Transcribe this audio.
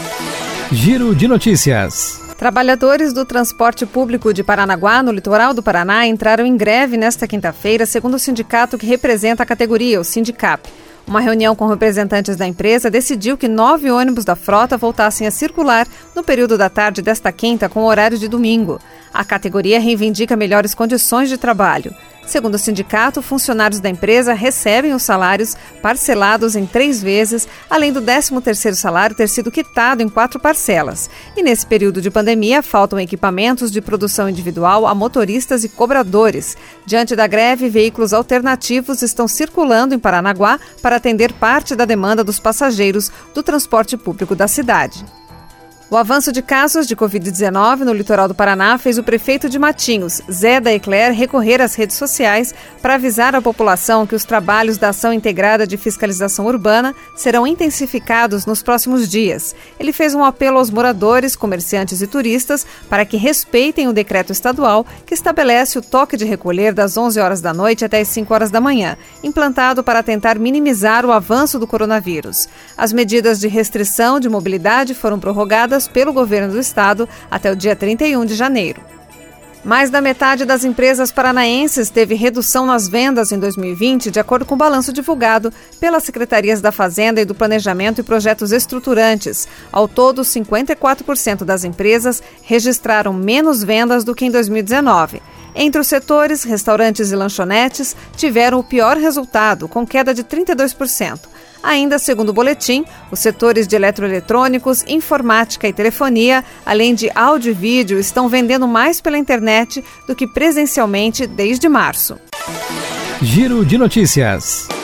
Giro de notícias. Trabalhadores do transporte público de Paranaguá, no litoral do Paraná, entraram em greve nesta quinta-feira, segundo o sindicato que representa a categoria, o Sindicap. Uma reunião com representantes da empresa decidiu que 9 ônibus da frota voltassem a circular no período da tarde desta quinta, com horário de domingo. A categoria reivindica melhores condições de trabalho. Segundo o sindicato, funcionários da empresa recebem os salários parcelados em 3 vezes, além do 13º salário ter sido quitado em 4 parcelas. E nesse período de pandemia, faltam equipamentos de produção individual a motoristas e cobradores. Diante da greve, veículos alternativos estão circulando em Paranaguá para atender parte da demanda dos passageiros do transporte público da cidade. O avanço de casos de Covid-19 no litoral do Paraná fez o prefeito de Matinhos, Zé da Ecler, recorrer às redes sociais para avisar a população que os trabalhos da Ação Integrada de Fiscalização Urbana serão intensificados nos próximos dias. Ele fez um apelo aos moradores, comerciantes e turistas para que respeitem o decreto estadual que estabelece o toque de recolher das 11 horas da noite até as 5 horas da manhã, implantado para tentar minimizar o avanço do coronavírus. As medidas de restrição de mobilidade foram prorrogadas pelo governo do estado até o dia 31 de janeiro. Mais da metade das empresas paranaenses teve redução nas vendas em 2020, de acordo com o balanço divulgado pelas Secretarias da Fazenda e do Planejamento e Projetos Estruturantes. Ao todo, 54% das empresas registraram menos vendas do que em 2019. Entre os setores, restaurantes e lanchonetes tiveram o pior resultado, com queda de 32%. Ainda segundo o boletim, os setores de eletroeletrônicos, informática e telefonia, além de áudio e vídeo, estão vendendo mais pela internet do que presencialmente desde março. Giro de notícias.